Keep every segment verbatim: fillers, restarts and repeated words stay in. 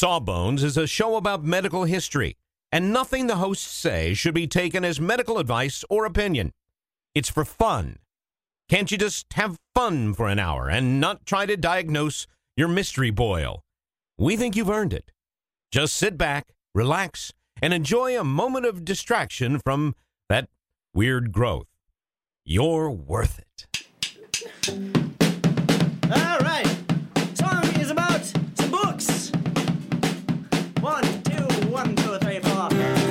Sawbones is a show about medical history, and nothing the hosts say should be taken as medical advice or opinion. It's for fun. Can't you just have fun for an hour and not try to diagnose your mystery boil? We think you've earned it. Just sit back, relax, and enjoy a moment of distraction from that weird growth. You're worth it. All right. Song is about some books. One, two, one, two, three, four.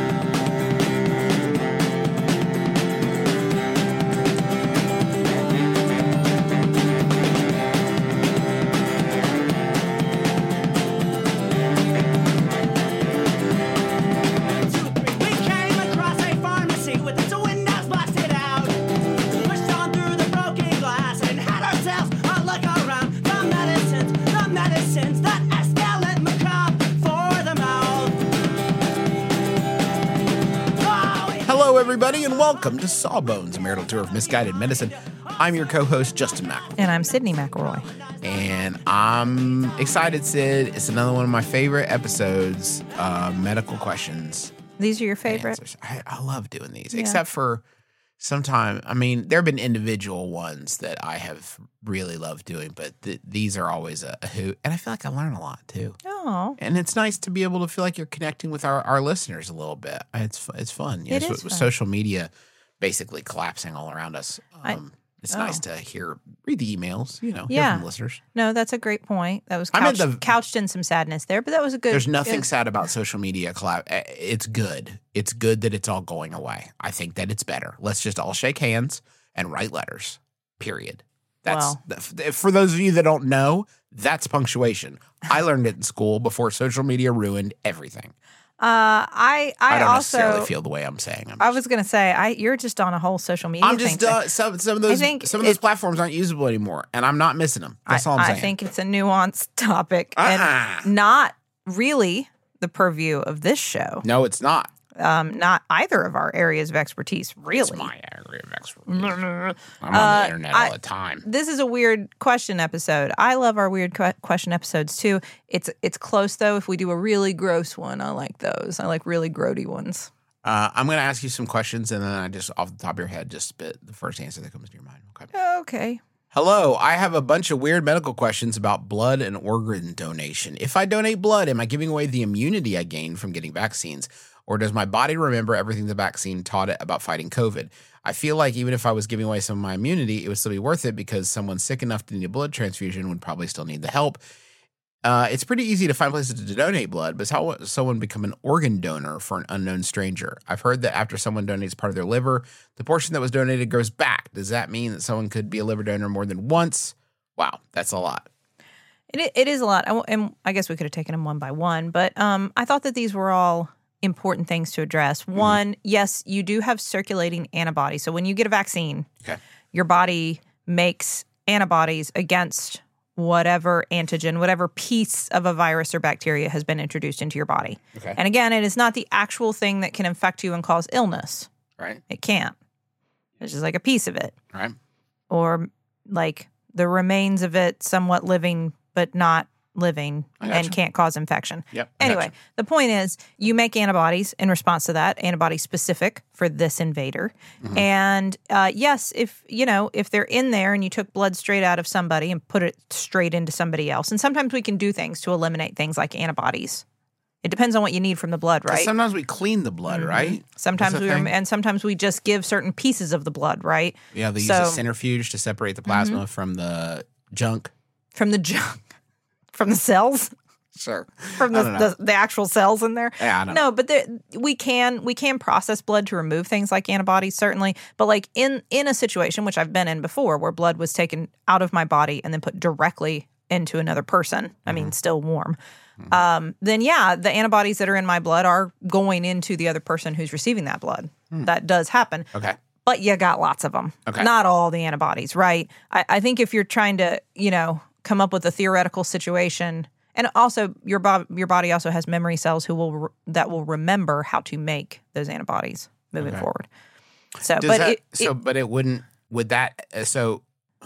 Hello, everybody, and welcome to Sawbones, a marital tour of misguided medicine. I'm your co-host, Justin McElroy. And I'm Sydney McElroy. And I'm excited, Sid. It's another one of my favorite episodes, uh, medical questions. These are your favorite? I, I love doing these, Yeah. except for sometimes, I mean, there have been individual ones that I have really loved doing, but th- these are always a, a hoot. And I feel like I learn a lot, too. Oh. And it's nice to be able to feel like you're connecting with our, our listeners a little bit. It's it's fun. You It know, is so- with fun. social media basically collapsing all around us. I- Um, it's oh. nice to hear, read the emails, you know, hear Yeah. from listeners. No, that's a great point. That was I'm at couched, the- couched in some sadness there, but that was a good. There's nothing it- sad about social media collab. eh, It's good. It's good that it's all going away. I think that it's better. Let's just all shake hands and write letters, period. That's th- for those of you that don't know, that's punctuation. I learned it in school before social media ruined everything. Uh, I I, I don't also necessarily feel the way I'm saying. I'm I just- was gonna say I you're just on a whole social media. I'm thing just uh, some some of those think some of those it- platforms aren't usable anymore, and I'm not missing them. That's I, all I'm I saying. think it's a nuanced topic Uh-uh. and not really the purview of this show. No, it's not. Um, not either of our areas of expertise. Really, It's my area of expertise. I'm on Uh, the internet I- all the time. This is a weird question episode. I love our weird que- question episodes too. It's it's close though. If we do a really gross one, I like those. I like really grody ones. Uh, I'm going to ask you some questions, and then I just off the top of your head, just spit the first answer that comes to your mind. Okay. Okay. Hello, I have a bunch of weird medical questions about blood and organ donation. If I donate blood, am I giving away the immunity I gained from getting vaccines? Or does my body remember everything the vaccine taught it about fighting COVID? I feel like even if I was giving away some of my immunity, it would still be worth it because someone sick enough to need a blood transfusion would probably still need the help. Uh, it's pretty easy to find places to donate blood, but how would someone become an organ donor for an unknown stranger? I've heard that after someone donates part of their liver, the portion that was donated goes back. Does that mean that someone could be a liver donor more than once? Wow, that's a lot. It i- it is a lot, I w- and I guess we could have taken them one by one. But um, I thought that these were all important things to address. One, yes, you do have circulating antibodies. So when you get a vaccine, Okay. your body makes antibodies against whatever antigen, whatever piece of a virus or bacteria has been introduced into your body. Okay. And again, it is not the actual thing that can infect you and cause illness. Right, It can't. It's just like a piece of it, right. or like the remains of it somewhat living but not living I gotcha. and can't cause infection. Yep. I Anyway, gotcha. the point is you make antibodies in response to that, antibody specific for this invader. Mm-hmm. And uh, yes, if you know, if they're in there and you took blood straight out of somebody and put it straight into somebody else, and sometimes we can do things to eliminate things like antibodies. It depends on what you need from the blood, 'Cause right? sometimes we clean the blood, right? Sometimes That's we the thing. and sometimes we just give certain pieces of the blood, right? Yeah, they use So- Mm-hmm. a centrifuge to separate the plasma from the junk. From the junk, from the cells. Sure. From I the, don't know. the the actual cells in there. Yeah, I don't no, but there, we can we can process blood to remove things like antibodies, certainly. But like in in a situation which I've been in before, where blood was taken out of my body and then put directly into another person, I Mm-hmm. mean, still warm. Um, then yeah, the antibodies that are in my blood are going into the other person who's receiving that blood. That does happen. Okay. But you got lots of them. Okay. Not all the antibodies, right? I, I think if you're trying to, you know, come up with a theoretical situation. And also, your bo- your body also has memory cells who will re- that will remember how to make those antibodies moving Okay. forward. So, Does but that, it, so, it, but it wouldn't. Would that? uh, So,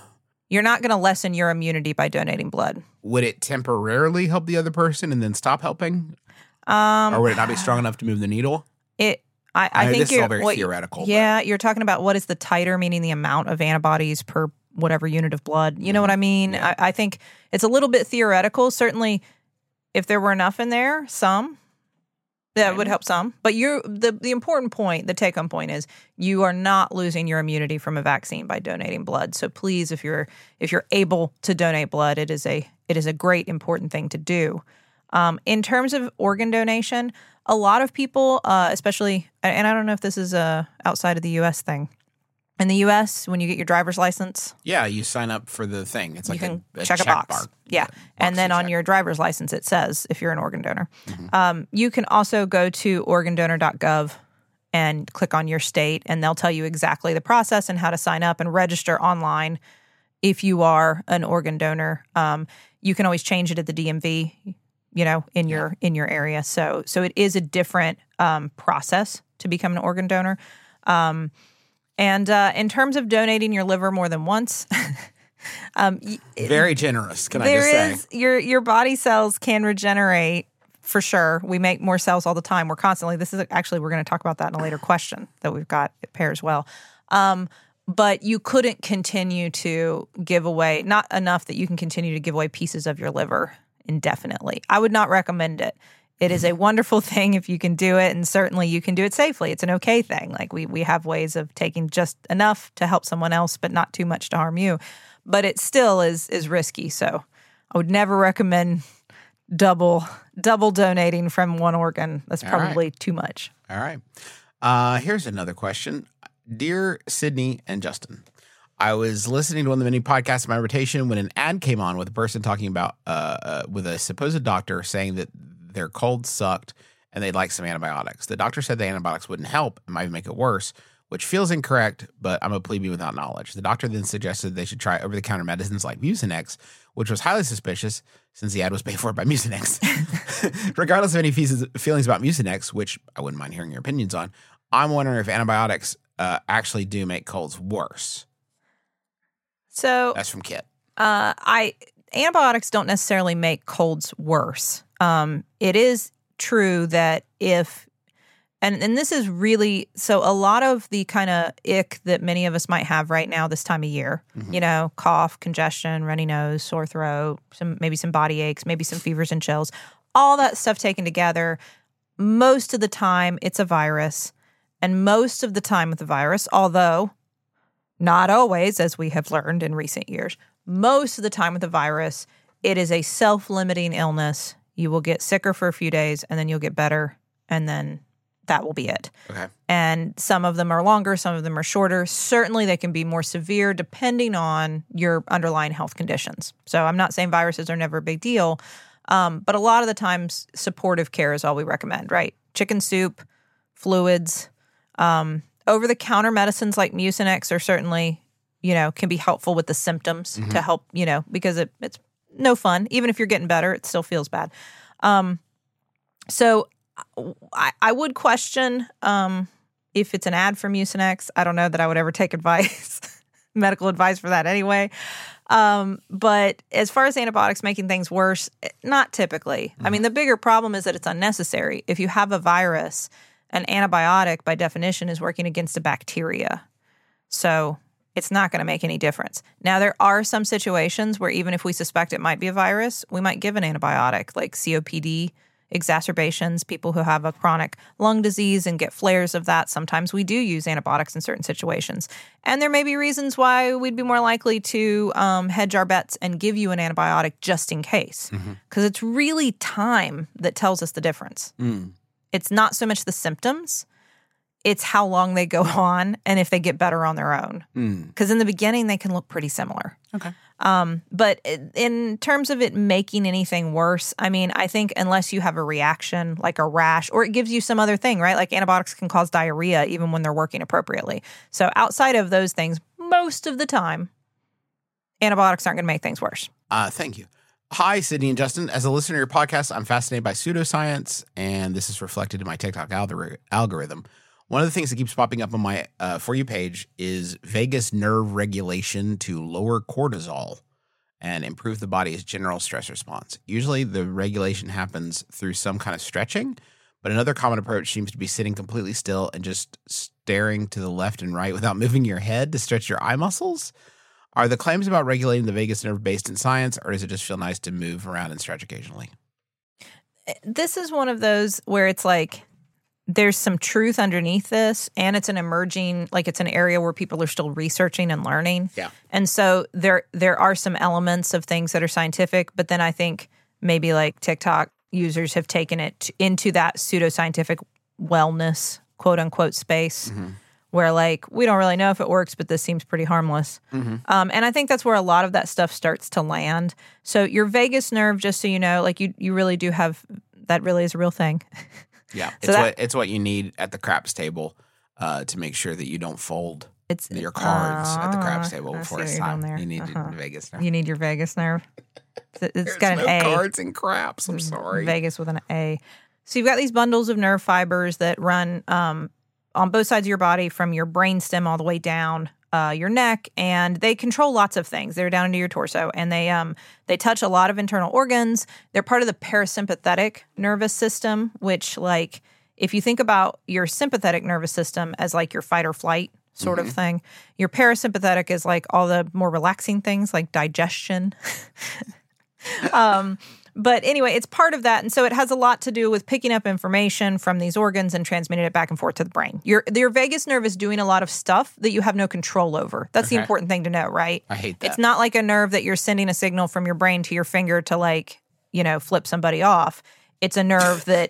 You're not going to lessen your immunity by donating blood. Would it temporarily help the other person and then stop helping? Um, or would it not be strong enough to move the needle? It. I, I, I know think this is you're all very what- theoretical. but- Yeah, you're talking about what is the titer, meaning the amount of antibodies per whatever unit of blood. You know what I mean? Yeah. I, I think it's a little bit theoretical. Certainly, if there were enough in there, some that would Maybe. help some. But you, the the important point, the take home point is you are not losing your immunity from a vaccine by donating blood. So please, if you're if you're able to donate blood, it is a it is a great important thing to do. Um, in terms of organ donation, a lot of people, uh, especially, and I don't know if this is a outside of the U S thing. In the U S, when you get your driver's license, Yeah, you sign up for the thing. It's like you can a, a check, check a box. bar. Yeah. box And then to on check. your driver's license, it says if you're an organ donor. Mm-hmm. Um, you can also go to organ donor dot gov and click on your state, and they'll tell you exactly the process and how to sign up and register online if you are an organ donor. Um, you can always change it at the D M V, you know, in your in your area. So so it is a different um, process to become an organ donor. Um, and uh, in terms of donating your liver more than once, um, y- Very generous, can I there just say? is your your body cells can regenerate for sure. We make more cells all the time. We're constantly. This is actually we're going to talk about that in a later question that we've got. It pairs well. Um, but you couldn't continue to give away not enough that you can continue to give away pieces of your liver indefinitely. I would not recommend it. It is a wonderful thing if you can do it, and certainly you can do it safely. It's an okay thing. Like we we have ways of taking just enough to help someone else, but not too much to harm you. But it still is is risky. So I would never recommend double double donating from one organ. That's All right. probably too much. All right. Uh, here's another question. Dear Sydney and Justin, I was listening to one of the many podcasts of my rotation when an ad came on with a person talking about, uh, uh, with a supposed doctor saying that their cold sucked and they'd like some antibiotics. The doctor said the antibiotics wouldn't help and might make it worse, which feels incorrect, but I'm a plebe without knowledge. The doctor then suggested they should try over-the-counter medicines like Mucinex, which was highly suspicious since the ad was paid for by Mucinex. Regardless of any fees- feelings about Mucinex, which I wouldn't mind hearing your opinions on, I'm wondering if antibiotics uh, actually do make colds worse. So That's from Kit. Uh, I antibiotics don't necessarily make colds worse. Um, it is true that if, and and this is really so a lot of the kind of ick that many of us might have right now this time of year, Mhm. you know, cough, congestion, runny nose, sore throat, some maybe some body aches, maybe some fevers and chills, all that stuff taken together. Most of the time, it's a virus, and most of the time with the virus, although not always, as we have learned in recent years. Most of the time with the virus, it is a self-limiting illness. You will get sicker for a few days, and then you'll get better, and then that will be it. Okay. And some of them are longer, some of them are shorter. Certainly, they can be more severe depending on your underlying health conditions. So I'm not saying viruses are never a big deal, um, but a lot of the times, supportive care is all we recommend, right? Chicken soup, fluids, um, over-the-counter medicines like Mucinex are certainly, you know, can be helpful with the symptoms Mhm. to help, you know, because it, it's no fun. Even if you're getting better, it still feels bad. Um, so I, I would question um, if it's an ad for Mucinex. I don't know that I would ever take advice, medical advice for that anyway. Um, but as far as antibiotics making things worse, not typically. I mean, the bigger problem is that it's unnecessary. If you have a virus, an antibiotic, by definition, is working against a bacteria. So it's not going to make any difference. Now, there are some situations where even if we suspect it might be a virus, we might give an antibiotic, like C O P D exacerbations, people who have a chronic lung disease and get flares of that. Sometimes we do use antibiotics in certain situations. And there may be reasons why we'd be more likely to um, hedge our bets and give you an antibiotic just in case. Because it's really time that tells us the difference. Mm. It's not so much the symptoms, it's how long they go on and if they get better on their own. Mm. Because in the beginning, they can look pretty similar. Okay. Um, but in terms of it making anything worse, I mean, I think unless you have a reaction like a rash, or it gives you some other thing, right? Like antibiotics can cause diarrhea even when they're working appropriately. So outside of those things, most of the time, antibiotics aren't going to make things worse. Uh, thank you. Hi, Sydney and Justin. As a listener to your podcast, I'm fascinated by pseudoscience, and this is reflected in my TikTok algor- algorithm. One of the things that keeps popping up on my uh, For You page is vagus nerve regulation to lower cortisol and improve the body's general stress response. Usually the regulation happens through some kind of stretching, but another common approach seems to be sitting completely still and just staring to the left and right without moving your head to stretch your eye muscles. Are the claims about regulating the vagus nerve based in science, or does it just feel nice to move around and stretch occasionally? This is one of those where it's like there's some truth underneath this, and it's an emerging, like it's an area where people are still researching and learning. Yeah. And so there there are some elements of things that are scientific, but then I think maybe like TikTok users have taken it into that pseudoscientific wellness, quote unquote, space. Mm-hmm. Where like, we don't really know if it works, but this seems pretty harmless. Mm-hmm. Um, and I think that's where a lot of that stuff starts to land. So your vagus nerve, just so you know, like you you really do have, that really is a real thing. Yeah, so it's that, what it's what you need at the craps table uh, to make sure that you don't fold it's, your cards uh, at the craps table I before see it's what you're time. doing there. You need Uh-huh. your vagus nerve. You need your vagus nerve. It's, it's There's got no an A. cards and craps. I'm sorry. Vagus with an A. So you've got these bundles of nerve fibers that run um, on both sides of your body from your brainstem all the way down uh, your neck, and they control lots of things. They're down into your torso, and they um they touch a lot of internal organs. They're part of the parasympathetic nervous system, which, like, if you think about your sympathetic nervous system as like your fight or flight sort mm-hmm. of thing, your parasympathetic is like all the more relaxing things like digestion. um But anyway, it's part of that. And so it has a lot to do with picking up information from these organs and transmitting it back and forth to the brain. Your your vagus nerve is doing a lot of stuff that you have no control over. That's okay. The important thing to know, right? I hate that. It's not like a nerve that you're sending a signal from your brain to your finger to, like, you know, flip somebody off. It's a nerve that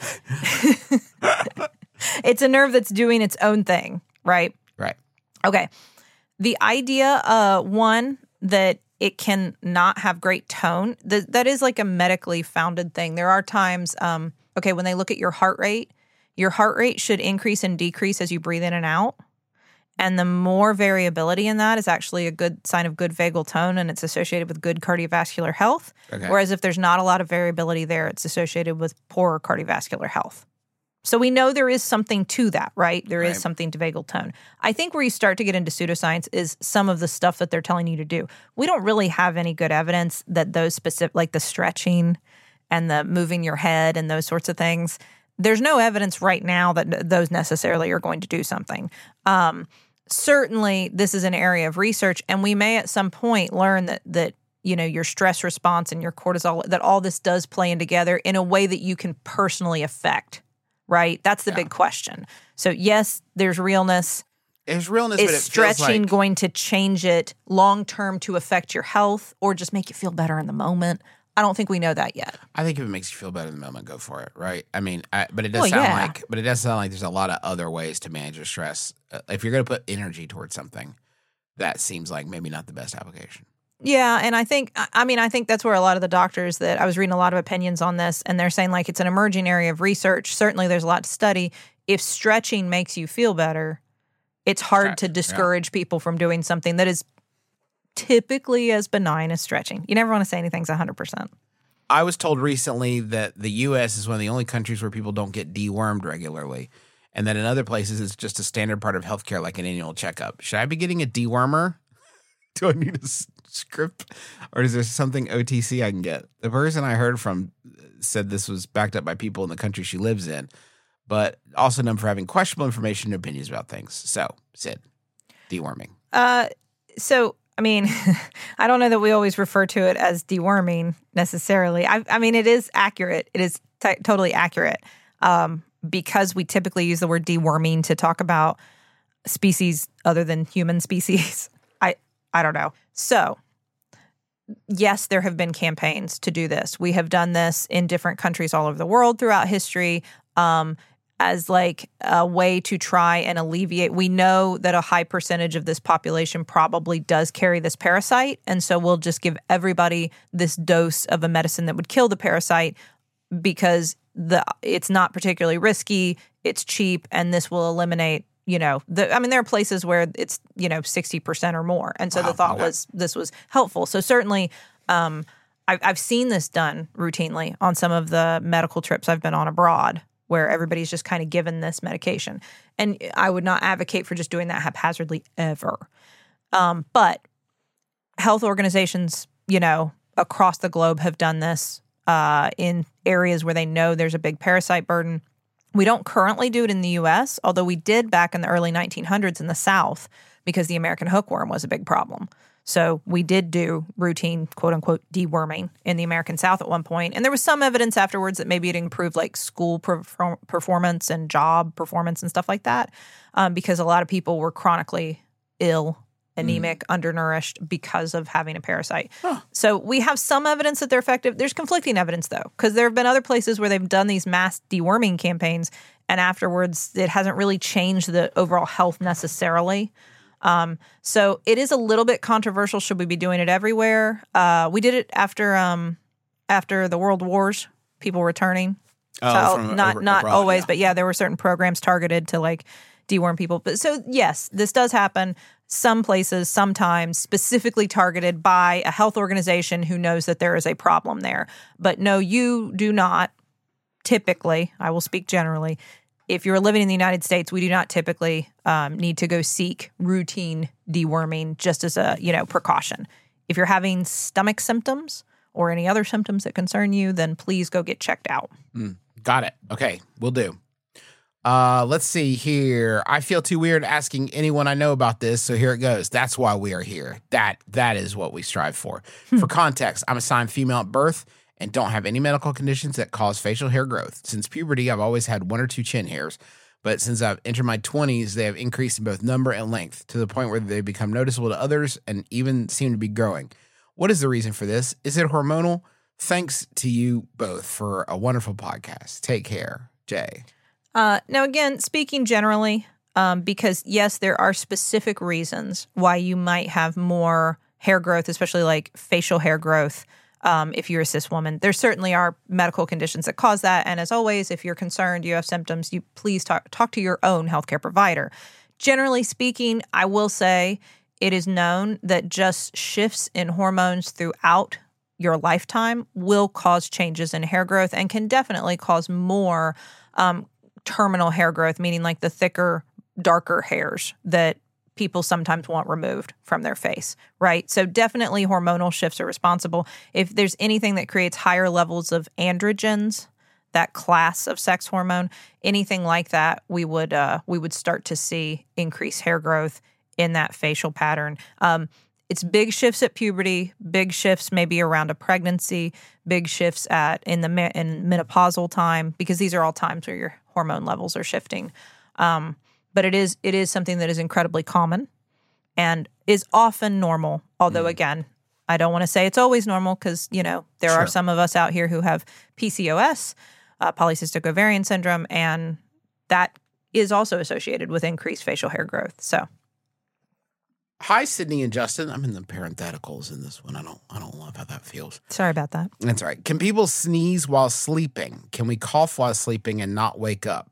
it's a nerve that's doing its own thing, right? Right. Okay. The idea, uh, one, that it can not have great tone. Th- that is like a medically founded thing. There are times, um, okay, when they look at your heart rate, your heart rate should increase and decrease as you breathe in and out. And the more variability in that is actually a good sign of good vagal tone, and it's associated with good cardiovascular health. Okay. Whereas if there's not a lot of variability there, it's associated with poor cardiovascular health. So we know there is something to that, right? There right. is something to vagal tone. I think where you start to get into pseudoscience is some of the stuff that they're telling you to do. We don't really have any good evidence that those specific, like the stretching and the moving your head and those sorts of things, there's no evidence right now that those necessarily are going to do something. Um, certainly, this is an area of research, and we may at some point learn that that you know your stress response and your cortisol, that all this does play in together in a way that you can personally affect. Right? That's the yeah. big question. So, yes, there's realness. There's realness, Is but it stretching feels like... going to change it long-term to affect your health or just make you feel better in the moment? I don't think we know that yet. I think if it makes you feel better in the moment, go for it, right? I mean, I, but it does well, sound yeah. like, but it does sound like there's a lot of other ways to manage your stress. Uh, if you're going to put energy towards something, that seems like maybe not the best application. Yeah, and I think, I mean, I think that's where a lot of the doctors that, I was reading a lot of opinions on this, and they're saying, like, it's an emerging area of research. Certainly there's a lot to study. If stretching makes you feel better, it's hard Stretch, to discourage yeah. people from doing something that is typically as benign as stretching. You never want to say anything's one hundred percent. I was told recently that the U S is one of the only countries where people don't get dewormed regularly, and that in other places it's just a standard part of healthcare, like an annual checkup. Should I be getting a dewormer? Do I need a script, or is there something O T C I can get? The person I heard from said this was backed up by people in the country she lives in, but also known for having questionable information and opinions about things. So, Sid, deworming. Uh, so, I mean, I don't know that we always refer to it as deworming necessarily. I, I mean, it is accurate. It is t- totally accurate um, because we typically use the word deworming to talk about species other than human species. I I don't know. So, yes, there have been campaigns to do this. We have done this in different countries all over the world throughout history um, as like a way to try and alleviate. We know that a high percentage of this population probably does carry this parasite, and so we'll just give everybody this dose of a medicine that would kill the parasite because the it's not particularly risky, it's cheap, and this will eliminate You know, the, I mean, there are places where it's, you know, sixty percent or more. And so wow, the thought okay. was this was helpful. So certainly um, I've, I've seen this done routinely on some of the medical trips I've been on abroad. where everybody's just kind of given this medication. And I would not advocate for just doing that haphazardly ever. Um, but health organizations, you know, across the globe have done this uh, in areas where they know there's a big parasite burden. We don't currently do it in the U S, although we did back in the early nineteen hundreds in the South because the American hookworm was a big problem. So we did do routine, quote-unquote, deworming in the American South at one point. And there was some evidence afterwards that maybe it improved like school perform- performance and job performance and stuff like that um, because a lot of people were chronically ill, anemic, mm. undernourished because of having a parasite. Huh. So we have some evidence that they're effective. There's conflicting evidence, though, because there have been other places where they've done these mass deworming campaigns, and afterwards it hasn't really changed the overall health necessarily. Um, so it is a little bit controversial. Should we be doing it everywhere? Uh, we did it after um, after the World Wars, people returning. Oh, so from not over, not abroad, always, yeah. but yeah, there were certain programs targeted to like deworm people. But so yes, this does happen. Some places, sometimes specifically targeted by a health organization who knows that there is a problem there. But no, you do not typically, I will speak generally, if you're living in the United States, we do not typically um, need to go seek routine deworming just as a, you know, precaution. If you're having stomach symptoms or any other symptoms that concern you, then please go get checked out. Mm, got it. Okay, will do. Uh, let's see here. I feel too weird asking anyone I know about this, so here it goes. That's why we are here. That That is what we strive for. For context, I'm assigned female at birth and don't have any medical conditions that cause facial hair growth. Since puberty, I've always had one or two chin hairs, but since I've entered my twenties, they have increased in both number and length to the point where they become noticeable to others and even seem to be growing. What is the reason for this? Is it hormonal? Thanks to you both for a wonderful podcast. Take care, Jay. Uh, now, again, speaking generally, um, because yes, there are specific reasons why you might have more hair growth, especially like facial hair growth, um, if you're a cis woman. There certainly are medical conditions that cause that. And as always, if you're concerned, you have symptoms, you please talk, talk to your own healthcare provider. Generally speaking, I will say it is known that just shifts in hormones throughout your lifetime will cause changes in hair growth and can definitely cause more um, terminal hair growth, meaning like the thicker, darker hairs that people sometimes want removed from their face, right? So definitely hormonal shifts are responsible. If there's anything that creates higher levels of androgens, that class of sex hormone, anything like that, we would uh, we would start to see increased hair growth in that facial pattern. Um, it's big shifts at puberty, big shifts maybe around a pregnancy, big shifts at in the me- in menopausal time, because these are all times where your hormone levels are shifting. Um, but it is it is something that is incredibly common and is often normal. Although, mm. again, I don't want to say it's always normal because, you know, there sure. are some of us out here who have P C O S, uh, polycystic ovarian syndrome, and that is also associated with increased facial hair growth. So, hi, Sydney and Justin. I'm in the parentheticals in this one. I don't I don't love how that feels. Sorry about that. That's all right. Can people sneeze while sleeping? Can we cough while sleeping and not wake up?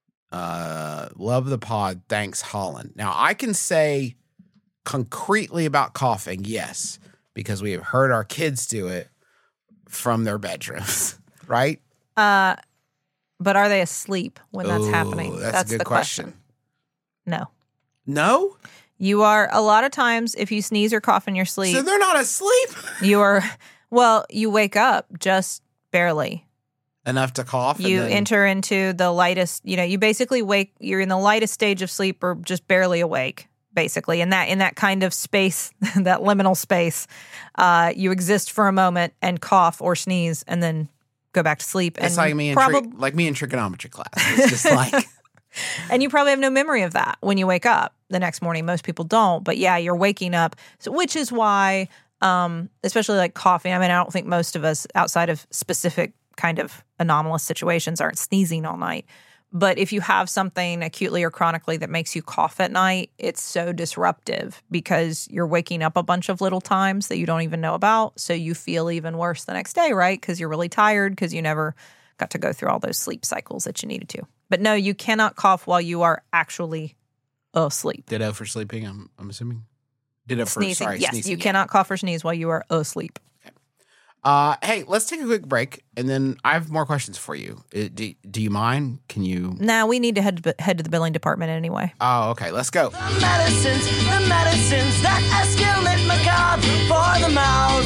Uh, love the pod. Thanks, Holland. Now, I can say concretely about coughing, yes, because we have heard our kids do it from their bedrooms, right? Uh, but are they asleep when that's Ooh, happening? That's, that's a good the question. question. No. No? You are, a lot of times, if you sneeze or cough in your sleep. So they're not asleep? You are, well, you wake up just barely. Enough to cough? You and then... enter into the lightest, you know, you basically wake, you're in the lightest stage of sleep or just barely awake, basically. In that, in that kind of space, that liminal space, uh, you exist for a moment and cough or sneeze and then go back to sleep. It's and like me, in prob- tri- like me in trigonometry class. It's just like... And you probably have no memory of that when you wake up the next morning. Most people don't. But yeah, you're waking up, so, which is why, um, especially like coughing, I mean, I don't think most of us outside of specific kind of anomalous situations aren't sneezing all night. But if you have something acutely or chronically that makes you cough at night, it's so disruptive because you're waking up a bunch of little times that you don't even know about. So you feel even worse the next day, right? Because you're really tired because you never got to go through all those sleep cycles that you needed to. But no, you cannot cough while you are actually asleep. Ditto for sleeping, I'm, I'm assuming? Ditto for, sneezing. sorry, yes, sneezing. you yeah. cannot cough or sneeze while you are asleep. Okay. Uh, hey, let's take a quick break, and then I have more questions for you. Uh, do, do you mind? Can you? Now we need to head to, head to the billing department anyway. Oh, okay. Let's go. The medicines, the medicines that escalate macabre for the mouth.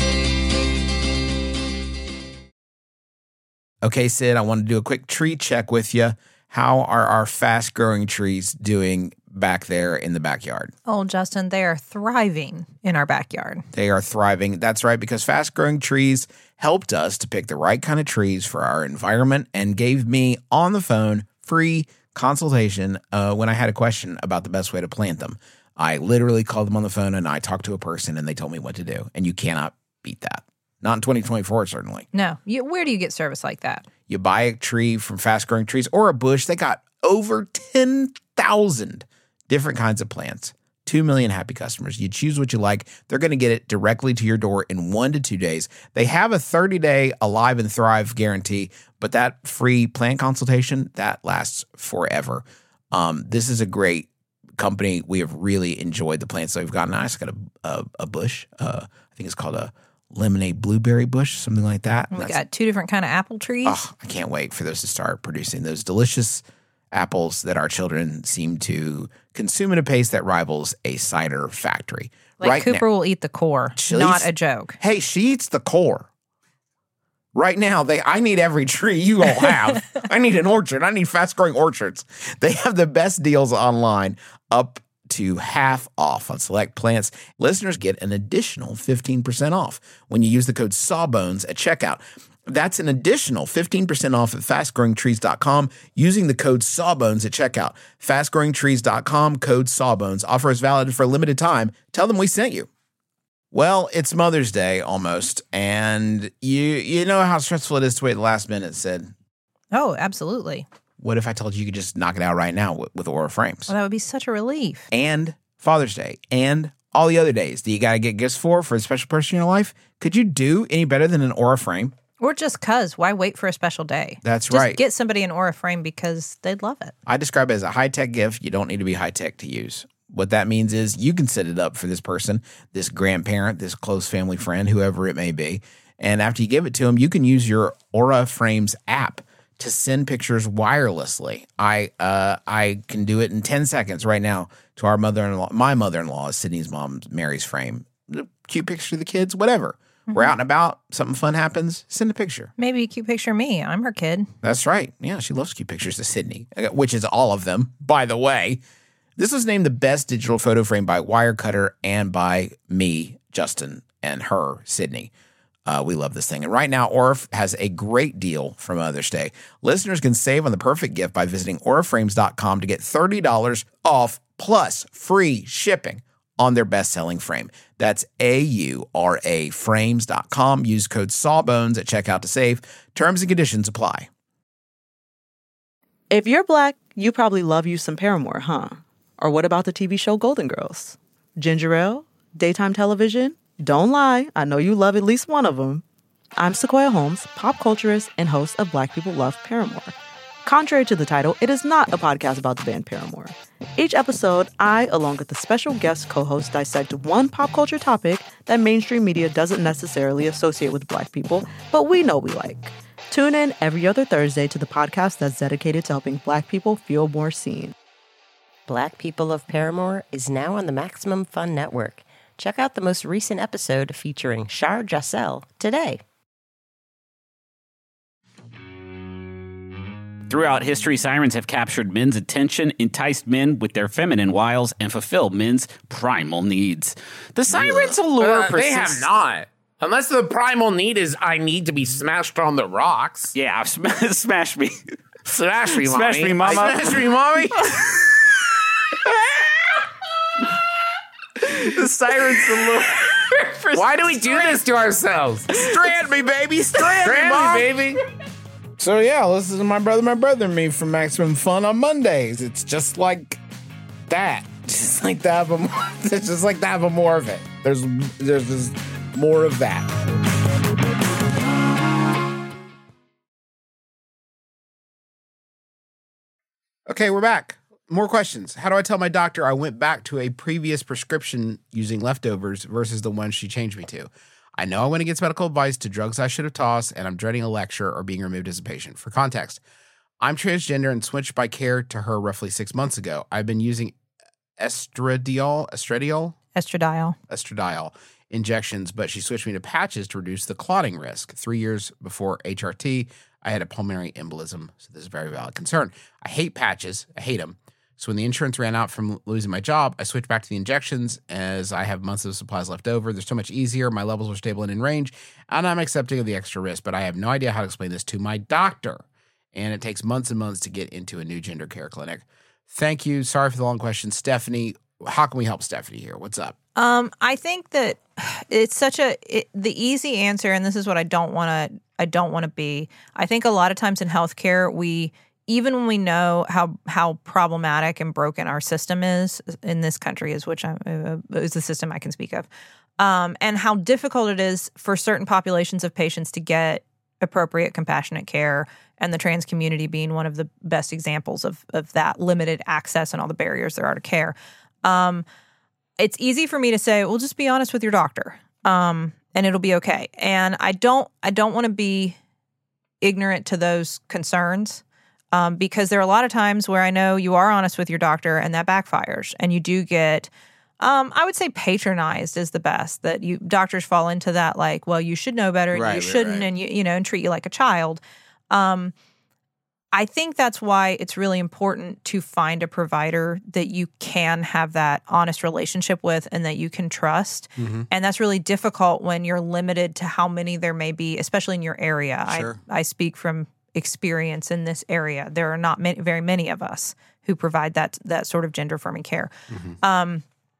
Okay, Sid, I want to do a quick tree check with you. How are our fast-growing trees doing back there in the backyard? Oh, Justin, they are thriving in our backyard. They are thriving. That's right, because fast-growing trees helped us to pick the right kind of trees for our environment and gave me, on the phone, free consultation uh, when I had a question about the best way to plant them. I literally called them on the phone, and I talked to a person, and they told me what to do. And you cannot beat that. Not in twenty twenty-four, certainly. No. You, where do you get service like that? You buy a tree from Fast Growing Trees or a bush. They got over ten thousand different kinds of plants. two million happy customers. You choose what you like. They're going to get it directly to your door in one to two days. They have a thirty-day Alive and Thrive guarantee, but that free plant consultation, that lasts forever. Um, this is a great company. We have really enjoyed the plants that we've gotten. I just got a, a, a bush. Uh, I think it's called a lemonade blueberry bush, something like that. We got two different kind of apple trees. Oh, I can't wait for those to start producing those delicious apples that our children seem to consume at a pace that rivals a cider factory. Like right Cooper now, will eat the core, She not eats- a joke. Hey, she eats the core. Right now, they I need every tree you all have. I need an orchard. I need fast-growing orchards. They have the best deals online, up to half off on select plants. Listeners get an additional fifteen percent off when you use the code Sawbones at checkout. That's an additional fifteen percent off at fast growing trees dot com using the code Sawbones at checkout. fast growing trees dot com, code Sawbones. Offer is valid for a limited time. Tell them we sent you. Well, it's Mother's Day almost, and you you know how stressful it is to wait the last minute, Sid. Oh, absolutely. What if I told you you could just knock it out right now with, with Aura Frames? Well, that would be such a relief. And Father's Day, and all the other days that you got to get gifts for, for a special person in your life. Could you do any better than an Aura Frame? Or just cuz. Why wait for a special day? That's just right. Get somebody an Aura Frame because they'd love it. I describe it as a high-tech gift. You don't need to be high-tech to use. What that means is you can set it up for this person, this grandparent, this close family friend, whoever it may be. And after you give it to them, you can use your Aura Frames app to send pictures wirelessly. I uh, I can do it in ten seconds right now to our mother-in-law. My mother-in-law is Sydney's mom, Mary's frame. Cute picture of the kids, whatever. Mm-hmm. We're out and about, something fun happens, send a picture. Maybe a cute picture of me. I'm her kid. That's right. Yeah, she loves cute pictures of Sydney, which is all of them, by the way. This was named the best digital photo frame by Wirecutter and by me, Justin, and her, Sydney. Uh, we love this thing. And right now, Aura has a great deal for Mother's Day. Listeners can save on the perfect gift by visiting aura frames dot com to get thirty dollars off plus free shipping on their best-selling frame. That's A U R A frames dot com. Use code Sawbones at checkout to save. Terms and conditions apply. If you're Black, you probably love you some Paramore, huh? Or what about the T V show Golden Girls? Ginger Ale? Daytime television? Don't lie, I know you love at least one of them. I'm Sequoia Holmes, pop culturist and host of Black People Love Paramore. Contrary to the title, it is not a podcast about the band Paramore. Each episode, I, along with the special guest co-host, dissect one pop culture topic that mainstream media doesn't necessarily associate with Black people, but we know we like. Tune in every other Thursday to the podcast that's dedicated to helping Black people feel more seen. Black People of Paramore is now on the Maximum Fun Network. Check out the most recent episode featuring Shar Jossell today. Throughout history, sirens have captured men's attention, enticed men with their feminine wiles, and fulfilled men's primal needs. The sirens' allure Uh, they have persists. not. Unless the primal need is I need to be smashed on the rocks. Yeah, sm- smash me. Smash me, mommy. Smash me, mama. Smash me, mommy. The sirens' allure. Why do we do this to ourselves? Strand me, baby. Strand, Strand me, Mom. me, baby. So yeah, listen to My Brother, My Brother and Me from Maximum Fun on Mondays. It's just like that. Just like that, but more, it's just like that, but more of it. There's there's just more of that. Okay, we're back. More questions. How do I tell my doctor I went back to a previous prescription using leftovers versus the one she changed me to? I know I went against medical advice to drugs I should have tossed, and I'm dreading a lecture or being removed as a patient. For context, I'm transgender and switched by care to her roughly six months ago. I've been using estradiol, estradiol, Estradiol. estradiol injections, but she switched me to patches to reduce the clotting risk. Three years before H R T, I had a pulmonary embolism, so this is a very valid concern. I hate patches. I hate them. So when the insurance ran out from losing my job, I switched back to the injections as I have months of supplies left over. They're so much easier. My levels are stable and in range, and I'm accepting of the extra risk, but I have no idea how to explain this to my doctor. And it takes months and months to get into a new gender care clinic. Thank you. Sorry for the long question. Stephanie, how can we help Stephanie here? What's up? Um, I think that it's such a it, the easy answer, and this is what I don't want to I don't want to be. I think a lot of times in healthcare, we even when we know how how problematic and broken our system is in this country, is which I, uh, is the system I can speak of, um, and how difficult it is for certain populations of patients to get appropriate compassionate care, and the trans community being one of the best examples of of that limited access and all the barriers there are to care. Um, it's easy for me to say, well, just be honest with your doctor, um, and it'll be okay. And I don't I don't want to be ignorant to those concerns. Um, because there are a lot of times where I know you are honest with your doctor and that backfires, and you do get, um, I would say patronized is the best, that you doctors fall into that, like, well, you should know better, and Right, you right, shouldn't, right. and you you know, and treat you like a child. Um, I think that's why it's really important to find a provider that you can have that honest relationship with and that you can trust. Mm-hmm. And that's really difficult when you're limited to how many there may be, especially in your area. Sure. I, I speak from experience in this area. There are not many, very many of us who provide that that sort of gender affirming care. Mm-hmm. Um,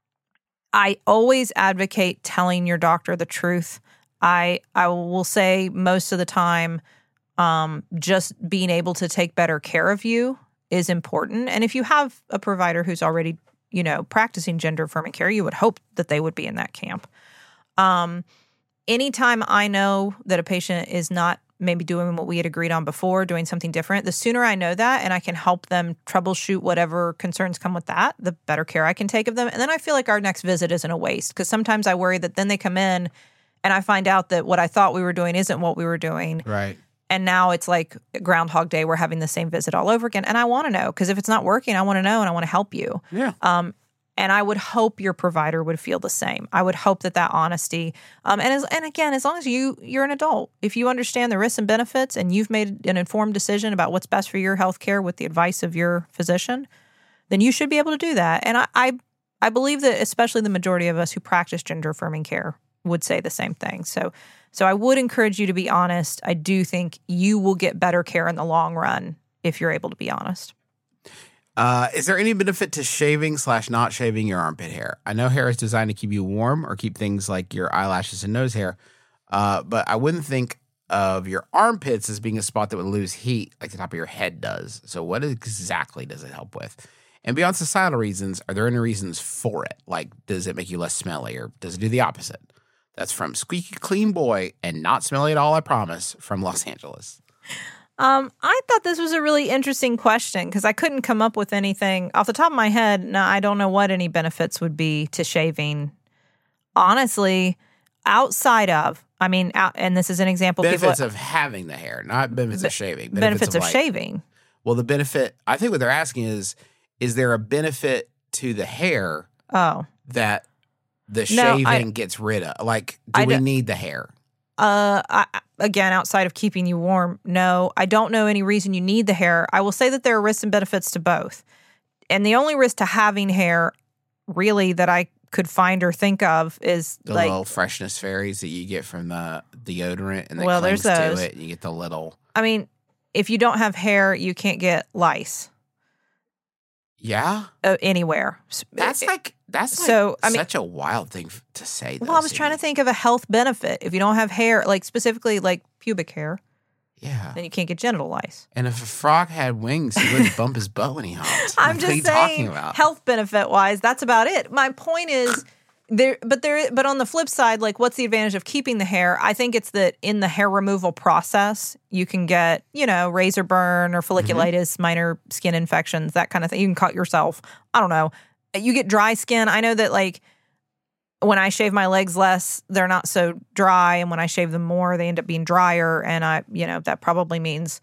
I always advocate telling your doctor the truth. I I will say most of the time, um, just being able to take better care of you is important. And if you have a provider who's already, you know, practicing gender affirming care, you would hope that they would be in that camp. Um, anytime I know that a patient is not maybe doing what we had agreed on before, doing something different, the sooner I know that and I can help them troubleshoot whatever concerns come with that, the better care I can take of them. And then I feel like our next visit isn't a waste, because sometimes I worry that then they come in and I find out that what I thought we were doing isn't what we were doing. Right. And now it's like Groundhog Day, we're having the same visit all over again. And I want to know, because if it's not working, I want to know and I want to help you. Yeah. Um, And I would hope your provider would feel the same. I would hope that that honesty, um, and as, and again, as long as you you're an adult, if you understand the risks and benefits, and you've made an informed decision about what's best for your health care with the advice of your physician, then you should be able to do that. And I I, I believe that especially the majority of us who practice gender affirming care would say the same thing. So so I would encourage you to be honest. I do think you will get better care in the long run if you're able to be honest. Uh, is there any benefit to shaving slash not shaving your armpit hair? I know hair is designed to keep you warm or keep things like your eyelashes and nose hair, uh, but I wouldn't think of your armpits as being a spot that would lose heat like the top of your head does. So what exactly does it help with? And beyond societal reasons, are there any reasons for it? Like, does it make you less smelly, or does it do the opposite? That's from Squeaky Clean Boy and Not Smelly at All, I Promise, from Los Angeles. Um, I thought this was a really interesting question because I couldn't come up with anything off the top of my head. No, I don't know what any benefits would be to shaving. Honestly, outside of, I mean, out, and this is an example. Benefits people, of having the hair, not benefits Be- of shaving. benefits, of, like- shaving. Well, the benefit, I think what they're asking is, is there a benefit to the hair Oh, that the No, shaving I- gets rid of? Like, do I we don't- need the hair? Uh, I, again, outside of keeping you warm, no, I don't know any reason you need the hair. I will say that there are risks and benefits to both. And the only risk to having hair, really, that I could find or think of is The like, little freshness fairies that you get from the deodorant and that Well, clings there's to those. it. And you get the little, I mean, if you don't have hair, you can't get lice yeah. uh, anywhere. S- That's it- like that's like So, I mean- such a wild thing f- to say. Well, though, I was trying to Sydney. think of a health benefit. If you don't have hair, like specifically like pubic hair, Yeah. then you can't get genital lice. And if a frog had wings, he wouldn't bump his butt when he hopped. I'm What are you just talking saying, about? health benefit wise, that's about it. My point is there, but there, but on the flip side, like, what's the advantage of keeping the hair? I think it's that in the hair removal process, you can get, you know, razor burn or folliculitis, Mm-hmm. minor skin infections, that kind of thing. You can cut yourself. I don't know. You get dry skin. I know that, like, when I shave my legs less, they're not so dry, and when I shave them more, they end up being drier. And I, you know, that probably means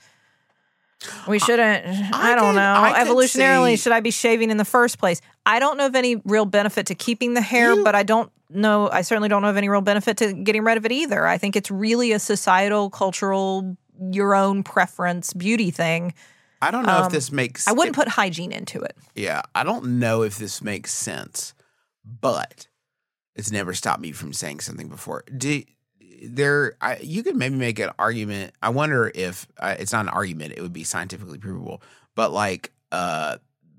we shouldn't. I, I don't could- know. I could Evolutionarily, see- should I be shaving in the first place? I don't know of any real benefit to keeping the hair, You- but I don't know. I certainly don't know of any real benefit to getting rid of it either. I think it's really a societal, cultural, your own preference, beauty thing. I don't know Um, if this makes. I wouldn't put hygiene into it. Yeah, I don't know if this makes sense, but it's never stopped me from saying something before. Do there? I, you could maybe make an argument. I wonder if uh, it's not an argument; it would be scientifically provable. But like, uh,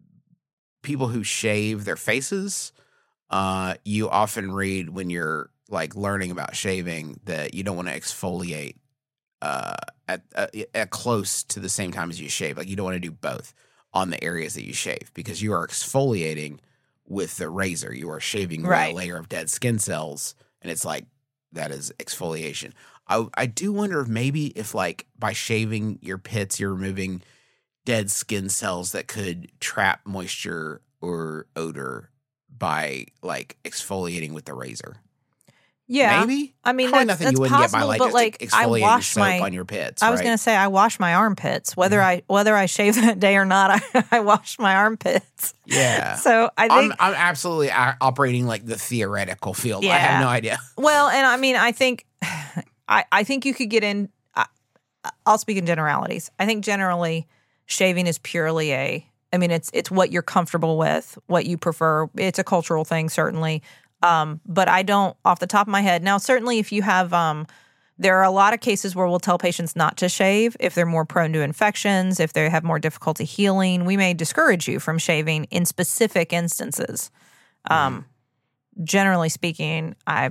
people who shave their faces, uh, you often read when you're like learning about shaving that you don't want to exfoliate uh, at, uh, at close to the same time as you shave. Like you don't want to do both on the areas that you shave because you are exfoliating with the razor. You are shaving away Right. a layer of dead skin cells, and it's like that is exfoliation. I I do wonder if maybe if like by shaving your pits, you're removing dead skin cells that could trap moisture or odor by like exfoliating with the razor. Yeah, Maybe. I mean, Probably that's, nothing that's you wouldn't possible, get by like but just like I exfoliating wash soap my. on your pits. I was right? gonna say I wash my armpits, whether I whether I shave that day or not. I, I wash my armpits. Yeah. So I think I'm I'm absolutely uh, operating like the theoretical field. I Yeah. have no idea. well, and I mean, I think I I think you could get in. I, I'll speak in generalities. I think generally shaving is purely a. I mean, it's it's what you're comfortable with, what you prefer. It's a cultural thing, certainly. Um, but I don't, off the top of my head. Now, certainly if you have, um, there are a lot of cases where we'll tell patients not to shave if they're more prone to infections, if they have more difficulty healing. We may discourage you from shaving in specific instances. Um, mm. Generally speaking, I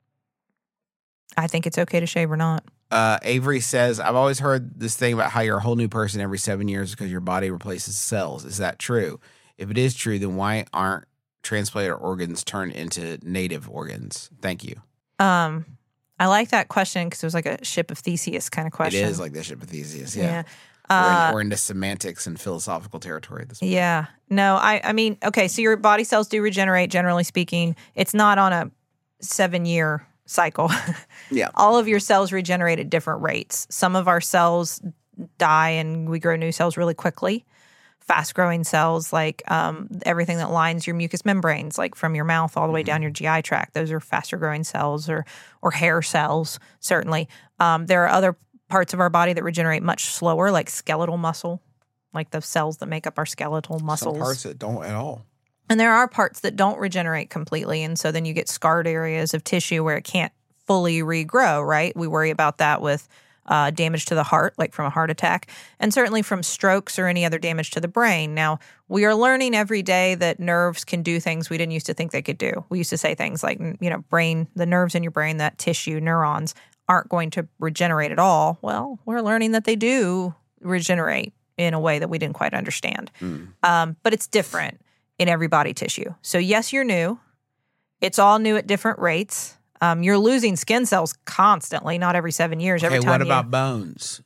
I think it's okay to shave or not. Uh, Avery says, I've always heard this thing about how you're a whole new person every seven years because your body replaces cells. Is that true? If it is true, then why aren't transplanted organs turned into native organs? Thank you. Um, I like that question because it was like a ship of Theseus kind of question. It is like the ship of Theseus, yeah. Yeah. we're, Uh, in, we're into semantics and philosophical territory at this point. Yeah. No, I, I mean, okay, so your body cells do regenerate, generally speaking. It's not on a seven-year cycle. Yeah. All of your cells regenerate at different rates. Some of our cells die and we grow new cells really quickly. Fast-growing cells, like um, everything that lines your mucous membranes, like from your mouth all the way down your G I tract, those are faster-growing cells, or or hair cells, certainly. Um, there are other parts of our body that regenerate much slower, like skeletal muscle, like the cells that make up our skeletal muscles. Some parts that don't at all. And there are parts that don't regenerate completely, and so then you get scarred areas of tissue where it can't fully regrow, right? We worry about that with uh, damage to the heart, like from a heart attack, and certainly from strokes or any other damage to the brain. Now, we are learning every day that nerves can do things we didn't used to think they could do. We used to say things like, you know, brain, the nerves in your brain, that tissue, neurons, aren't going to regenerate at all. Well, we're learning that they do regenerate in a way that we didn't quite understand. Mm. Um, but it's different in every body tissue. So yes, you're new. It's all new at different rates. Um, you're losing skin cells constantly, not every seven years. Okay, Every time what you, about bones?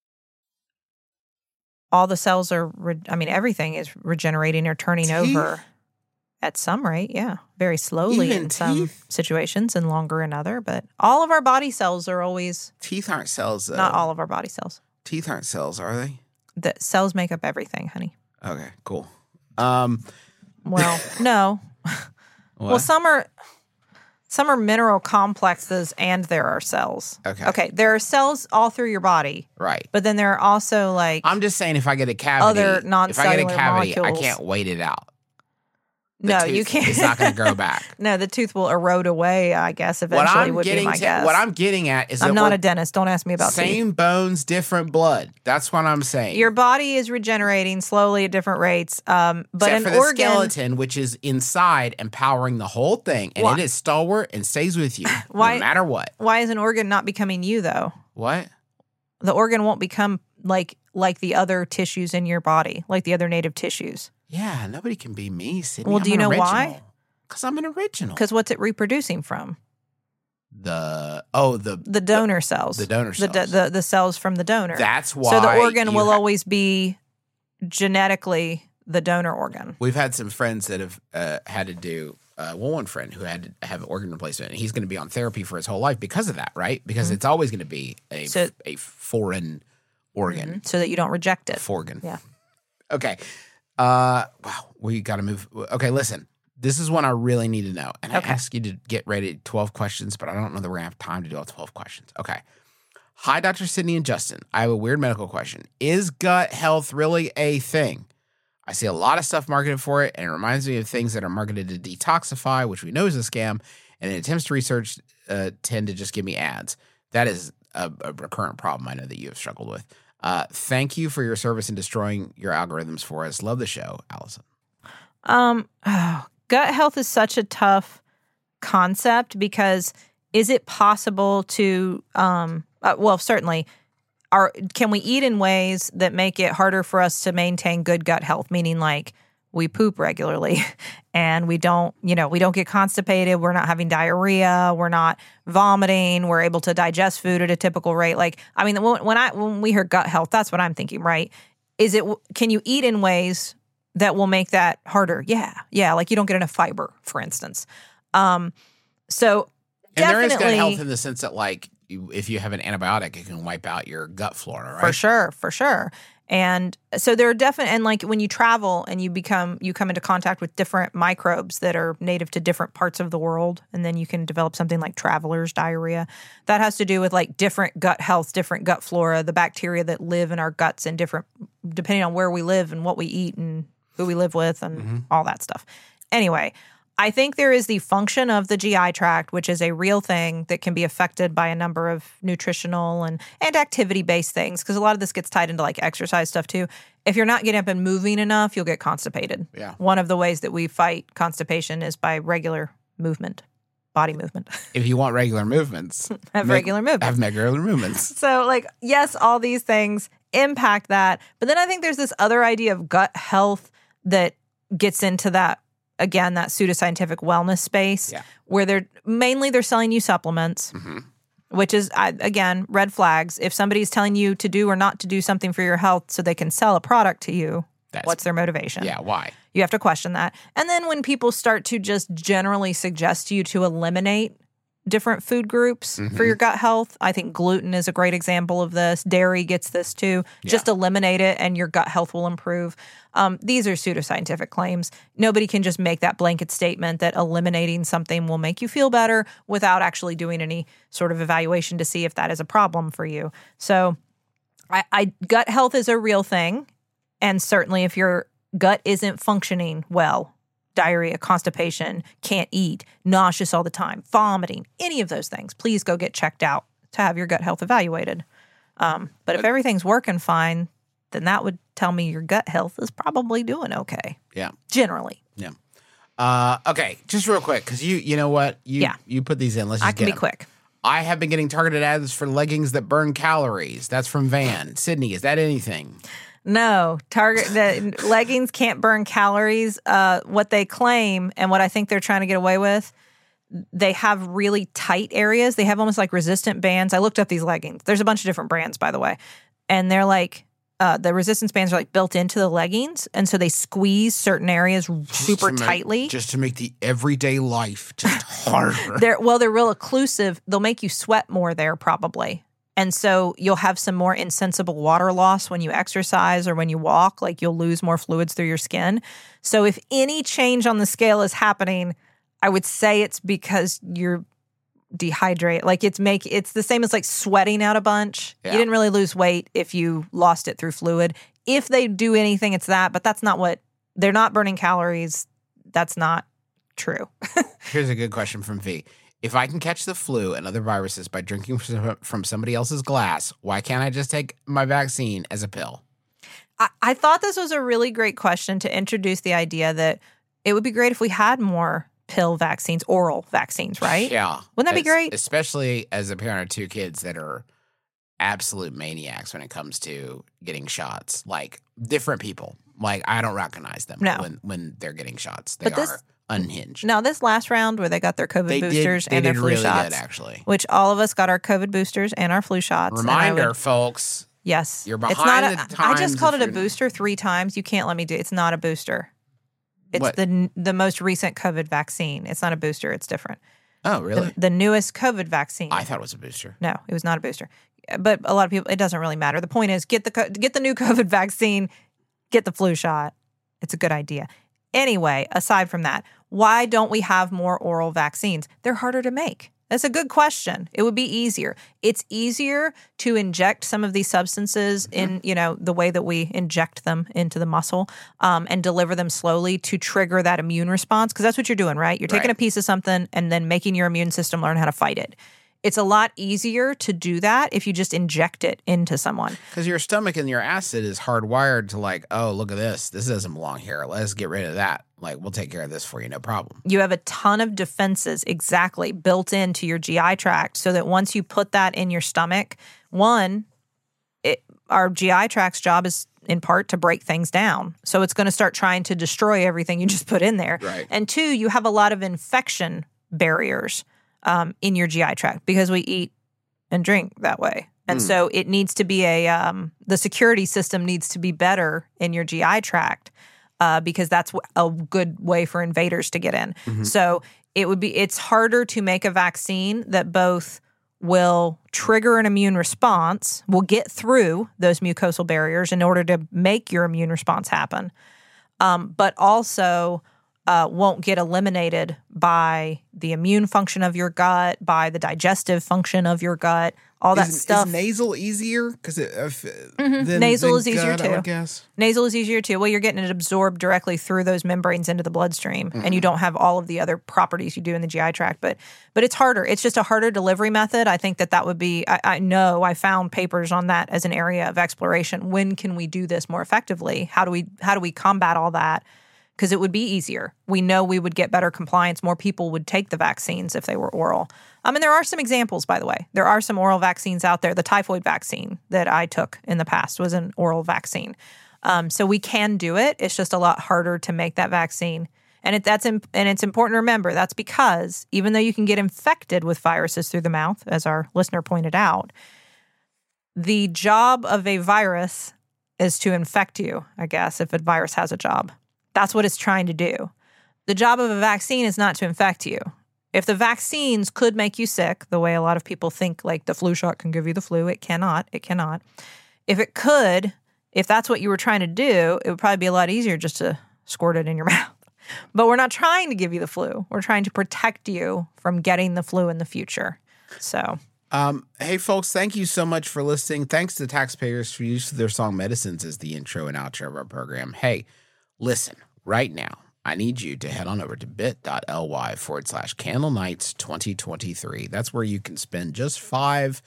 all the cells are, re- I mean, everything is regenerating or turning Teeth? over at some rate. Yeah, very slowly Even in some teeth? situations and longer in other. But all of our body cells are always, Teeth aren't cells, though. not all of our body cells. Teeth aren't cells, are they? The cells make up everything, honey. Okay, cool. Um, Well, no. what? Well, some are some are mineral complexes, and there are cells. Okay. Okay. There are cells all through your body, right. but then there are also like I'm just saying if I get a cavity, Other if I get a non-cellular cavity, I molecules. can't wait it out. The no, tooth you can't. It's not going to grow back. No, the tooth will erode away. I guess What eventually I'm would be getting my to, guess. what I'm getting at is I'm that not we're a dentist. Don't ask me about same teeth. bones, different blood. That's what I'm saying. Your body is regenerating slowly at different rates, um, but Except an for the organ. skeleton, which is inside and powering the whole thing, and Why- it is stalwart and stays with you Why- no matter what. Why is an organ not becoming you though? What? The organ won't become like like the other tissues in your body, like the other native tissues. Yeah, nobody can be me, Sydney. Well, I'm do you an know original. why? Because I'm an original. Because what's it reproducing from? the oh the The donor cells. the donor The, cells. the, the cells from the donor. That's why. So the organ you will ha- always be genetically the donor organ. We've had some friends that have uh, had to do uh, well, one friend who had to have an organ replacement, and he's going to be on therapy for his whole life because of that, right? Because mm-hmm. it's always going to be a so, a foreign organ, mm-hmm. so that you don't reject it. Forgan. Yeah. Okay. Uh, wow. We got to move. Okay. Listen, this is one I really need to know, and okay. I ask you to get ready. Twelve questions, but I don't know that we're gonna have time to do all twelve questions. Okay. Hi, Doctor Sydney and Justin. I have a weird medical question. Is gut health really a thing? I see a lot of stuff marketed for it, and it reminds me of things that are marketed to detoxify, which we know is a scam, and in attempts to research uh, tend to just give me ads. That is a, a recurrent problem I know that you have struggled with. Uh, thank you for your service in destroying your algorithms for us. Love the show, Allison. Um, oh, gut health is such a tough concept because is it possible to, um, uh, well, certainly, are can we eat in ways that make it harder for us to maintain good gut health? Meaning, like we poop regularly, and we don't, you know, we don't get constipated. We're not having diarrhea. We're not vomiting. We're able to digest food at a typical rate. Like, I mean, when, when I when we hear gut health, that's what I'm thinking, right? Is it can you eat in ways that will make that harder? Yeah, yeah. Like you don't get enough fiber, for instance. Um, so and definitely, there is gut health in the sense that, like, you, if you have an antibiotic, it can wipe out your gut flora, right? For sure, for sure. And so there are definite, and like when you travel and you become, you come into contact with different microbes that are native to different parts of the world, and then you can develop something like traveler's diarrhea. That has to do with like different gut health, different gut flora, the bacteria that live in our guts and different, depending on where we live and what we eat and who we live with and mm-hmm. all that stuff. Anyway, I think there is the function of the G I tract, which is a real thing that can be affected by a number of nutritional and, and activity-based things, because a lot of this gets tied into like exercise stuff too. If you're not getting up and moving enough, you'll get constipated. Yeah. One of the ways that we fight constipation is by regular movement, body movement. If you want regular movements. have make, regular movements. Have regular movements. So like, yes, all these things impact that. But then I think there's this other idea of gut health that gets into that, again, that pseudoscientific wellness space yeah. where they're mainly they're selling you supplements, mm-hmm. which is, again, red flags. If somebody's telling you to do or not to do something for your health so they can sell a product to you, That's, what's their motivation? Yeah, why? You have to question that. And then when people start to just generally suggest to you to eliminate different food groups mm-hmm. for your gut health, I think gluten is a great example of this. Dairy gets this too. Yeah. Just eliminate it and your gut health will improve. Um, these are pseudoscientific claims. Nobody can just make that blanket statement that eliminating something will make you feel better without actually doing any sort of evaluation to see if that is a problem for you. So I, I gut health is a real thing. And certainly if your gut isn't functioning well, diarrhea, constipation, can't eat, nauseous all the time, vomiting, any of those things, please go get checked out to have your gut health evaluated. Um, but if everything's working fine, then that would tell me your gut health is probably doing okay. Yeah. Generally. Yeah. Uh, okay, just real quick, because you you know what? You, yeah. you put these in. Let's just I can get be them. quick. I have been getting targeted ads for leggings that burn calories. That's from Van. Sydney, is that anything? No, Target the leggings can't burn calories. Uh, what they claim and what I think they're trying to get away with, they have really tight areas. They have almost like resistant bands. I looked up these leggings. There's a bunch of different brands, by the way, and they're like uh, the resistance bands are like built into the leggings, and so they squeeze certain areas super just to tightly, make, just to make the everyday life just harder. They're well, they're real occlusive. They'll make you sweat more there, probably. And so you'll have some more insensible water loss when you exercise or when you walk, like you'll lose more fluids through your skin. So if any change on the scale is happening, I would say it's because you're dehydrated. Like it's make it's the same as like sweating out a bunch. Yeah. You didn't really lose weight if you lost it through fluid. If they do anything, it's that, but that's not what they're not burning calories. That's not true. Here's a good question from V. If I can catch the flu and other viruses by drinking from somebody else's glass, why can't I just take my vaccine as a pill? I, I thought this was a really great question to introduce the idea that it would be great if we had more pill vaccines, oral vaccines, right? Yeah. Wouldn't that as, be great? Especially as a parent of two kids that are absolute maniacs when it comes to getting shots. Like different people. Like I don't recognize them no. when, when they're getting shots. They but this, are unhinged. Now, this last round where they got their COVID they boosters did, they and their did flu really shots, good, actually. Which all of us got our COVID boosters and our flu shots. Reminder, would, folks. Yes. You're behind it's not the a, times. I just called it a booster three times. You can't let me do it. It's not a booster. It's What? the n- the most recent COVID vaccine. It's not a booster. It's different. Oh, really? The, the newest COVID vaccine. I thought it was a booster. No, it was not a booster. But a lot of people, it doesn't really matter. The point is, get the co- get the new COVID vaccine, get the flu shot. It's a good idea. Anyway, aside from that, why don't we have more oral vaccines? They're harder to make. That's a good question. It would be easier. It's easier to inject some of these substances in, you know, the way that we inject them into the muscle um, and deliver them slowly to trigger that immune response. Because that's what you're doing, right? You're taking Right. a piece of something and then making your immune system learn how to fight it. It's a lot easier to do that if you just inject it into someone. Because your stomach and your acid is hardwired to like, oh, look at this. This doesn't belong here. Let's get rid of that. Like, we'll take care of this for you. No problem. You have a ton of defenses exactly built into your G I tract so that once you put that in your stomach, one, it, our G I tract's job is in part to break things down. So it's going to start trying to destroy everything you just put in there. Right. And two, you have a lot of infection barriers um, in your G I tract because we eat and drink that way. And Mm. so it needs to be a, um, the security system needs to be better in your G I tract. Uh, because that's a good way for invaders to get in. Mhm. So it would be, it's harder to make a vaccine that both will trigger an immune response, will get through those mucosal barriers in order to make your immune response happen, um, but also uh, won't get eliminated by the immune function of your gut, by the digestive function of your gut, all that is, stuff. Is nasal easier? Because Mhm. than, Nasal than is easier gut, I too. would guess. Nasal is easier too. Well, you're getting it absorbed directly through those membranes into the bloodstream, and Mm-hmm. you don't have all of the other properties you do in the G I tract. But but it's harder. It's just a harder delivery method. I think that that would be. I, I know I found papers on that as an area of exploration. When can we do this more effectively? How do we how do we combat all that? Because it would be easier. We know we would get better compliance. More people would take the vaccines if they were oral. I mean, there are some examples, by the way. There are some oral vaccines out there. The typhoid vaccine that I took in the past was an oral vaccine. Um, so we can do it. It's just a lot harder to make that vaccine. And it, that's imp- and it's important to remember that's because even though you can get infected with viruses through the mouth, as our listener pointed out, the job of a virus is to infect you, I guess, if a virus has a job. That's what it's trying to do. The job of a vaccine is not to infect you. If the vaccines could make you sick, the way a lot of people think like the flu shot can give you the flu, it cannot. It cannot. If it could, if that's what you were trying to do, it would probably be a lot easier just to squirt it in your mouth. But we're not trying to give you the flu. We're trying to protect you from getting the flu in the future. So, Um, hey, folks, thank you so much for listening. Thanks to taxpayers for using their song Medicines as the intro and outro of our program. Hey, listen, right now, I need you to head on over to bit.ly forward slash Candle Nights twenty twenty-three. That's where you can spend just five,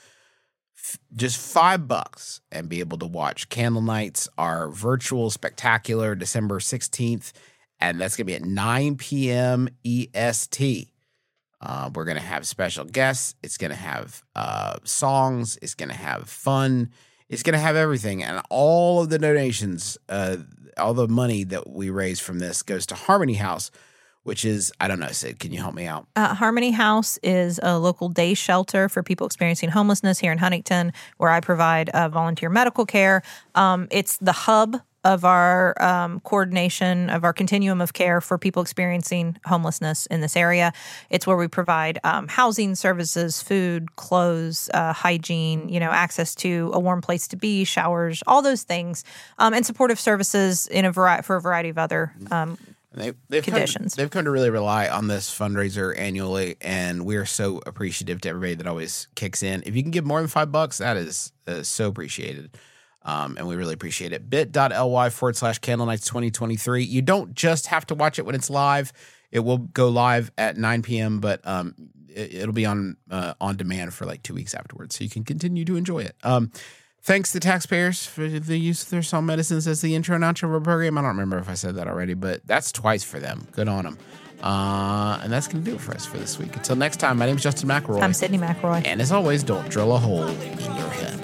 just five bucks and be able to watch Candle Nights, our virtual spectacular December sixteenth. And that's going to be at nine p.m. E S T. Uh, we're going to have special guests. It's going to have uh, songs. It's going to have fun. It's going to have everything. And all of the donations, uh, all the money that we raise from this goes to Harmony House, which is, I don't know, Sid, can you help me out? Uh, Harmony House is a local day shelter for people experiencing homelessness here in Huntington, where I provide uh, volunteer medical care. Um, it's the hub of our um, coordination of our continuum of care for people experiencing homelessness in this area. It's where we provide um, housing services, food, clothes, uh, hygiene, you know, access to a warm place to be, showers, all those things, um, and supportive services in a variety for a variety of other um, They, they've conditions. Come, they've come to really rely on this fundraiser annually, and we're so appreciative to everybody that always kicks in. If you can give more than five bucks, that is uh, so appreciated. Um, and we really appreciate it. bit.ly forward slash Candle Nights twenty twenty-three. You don't just have to watch it when it's live. It will go live at nine p.m., but um, it, it'll be on uh, on demand for like two weeks afterwards, so you can continue to enjoy it. Um, thanks to taxpayers for the use of their song Medicines as the intro and outro of our program. I don't remember if I said that already, but that's twice for them. Good on them. Uh, and that's going to do it for us for this week. Until next time, my name is Justin McElroy. I'm Sydney McElroy. And as always, don't drill a hole in your head.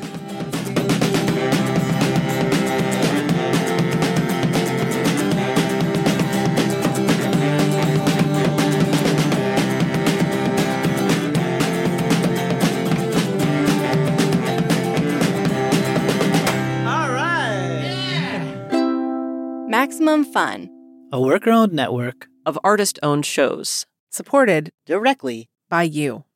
All right. Maximum Fun, a worker-owned network of artist-owned shows. Supported directly by you.